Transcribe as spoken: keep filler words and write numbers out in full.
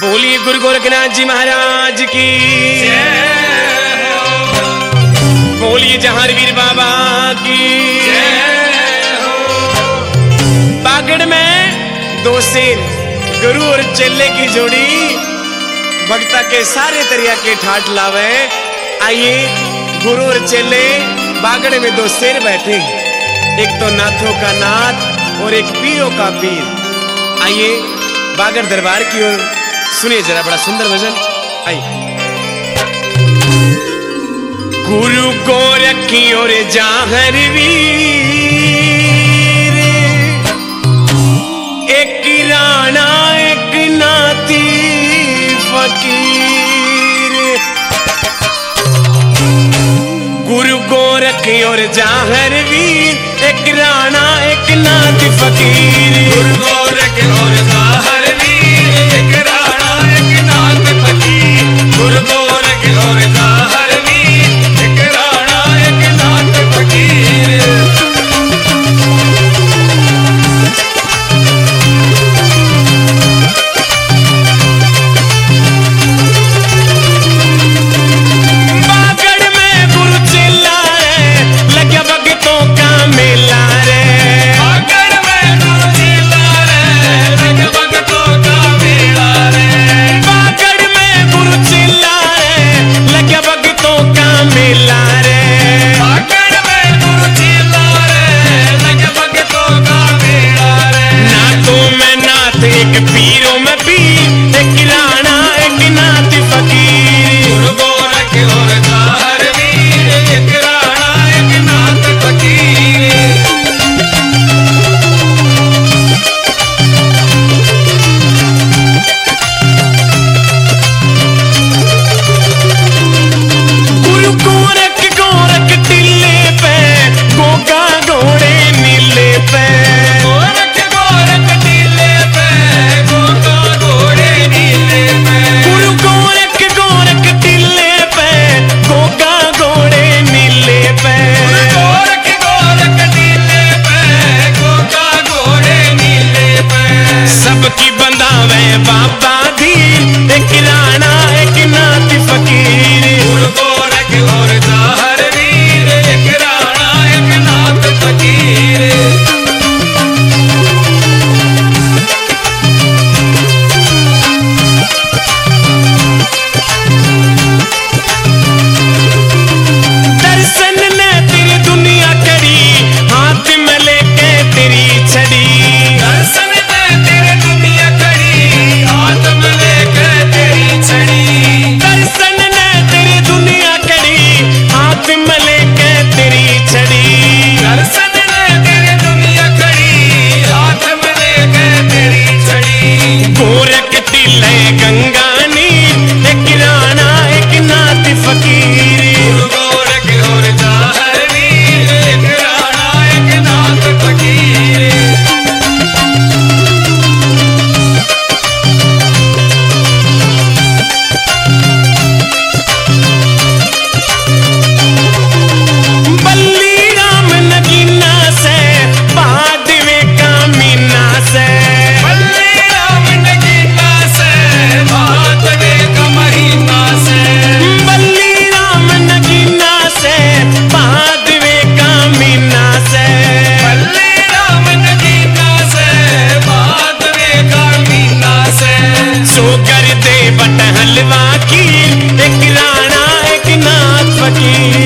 बोलिए गुरु गोरखनाथ जी महाराज की, बोलिए जहांगीर बाबा की। बागड़ में दो शेर, गुरु और चेले की जोड़ी, भक्ता के सारे तरिया के ठाट लावे। आइए गुरु और चेले बागड़ में दो शेर बैठे, एक तो नाथों का नाथ और एक पीरों का पीर। आइए बागड़ दरबार की ओर सुनिए जरा, बड़ा सुंदर भजन। आइए गुरु गोरख की ओर जाहर वीर, एक राणा एक नाती फकीर। गुरु गोरख की ओर जाहर वीर, एक राणा एक नाती फकीर। गुरु गोरख की ओर जाहर वीर, एक राणा एक नाती फकीर। गुरु गोरख की ओर जाहर वीर, एक राणा एक नाती फकीर। बागड़ में गुरु चेला रे, लग्या भगतों का मेला रे। बागड़ में गुरु चेला रे, लग्या भगतों का मेला रे। बागड़ में गुरु चेला रे, लग्या भगतों का मेला रे। बागड़ में गुरु चेला रे, लग्या भगतों का मेला रे। नाथों में नाथ, एक पीरों में पीर, एक राणा एक नाथ फकीर। गुरु गोरख की ओर जाहर वीर, एक राणा एक नाती फकीर। गुरु गोरख गोरख टिल्ले पे, गोगा घोड़े नीले पे। गोरख गोरख टीले पे, गोगा घोड़े नीले पे। गुरु गोरख गोरख टिल्ले पे, गोगा घोड़े नीले पे। गोरख गोरख टीले पे, गोगा घोड़े नीले पे। सबकी बंधावे बाबा धीर, एक राणा एक नाथ फकीर। गुरु गोरख की ओर जाहर वीर, एक राणा एक नाती फकीर। दर्शन ने तेरी दुनिया करी, हाथ में लेके तेरी छड़ी। दर्शन दे तेरे दुनिया खड़ी, हाथ में लेकर तेरी छड़ी। दर्शन ने तेरी दुनिया करी, हाथ में लेके तेरी छड़ी। दर्शन दे तेरे दुनिया खड़ी, हाथ में लेकर तेरी छड़ी। गोरख टिल्ले गंगा नीर, एक राणा एक नाथ फकीर। गुरु गोरख की ओर जाहर वीर, एक राणा एक नाती फकीर। बल्ली राम नगीना से, बहादवे का मीना से। बल्ले राम नगीना से, भादवे का महीना से। बल्ली राम नगीना से, बहादवे का मीना से। बल्ले राम नगीना से, भादवे का महीना से। सोगर दे बट हलवा की, एक राणा एक नाथ फकीर।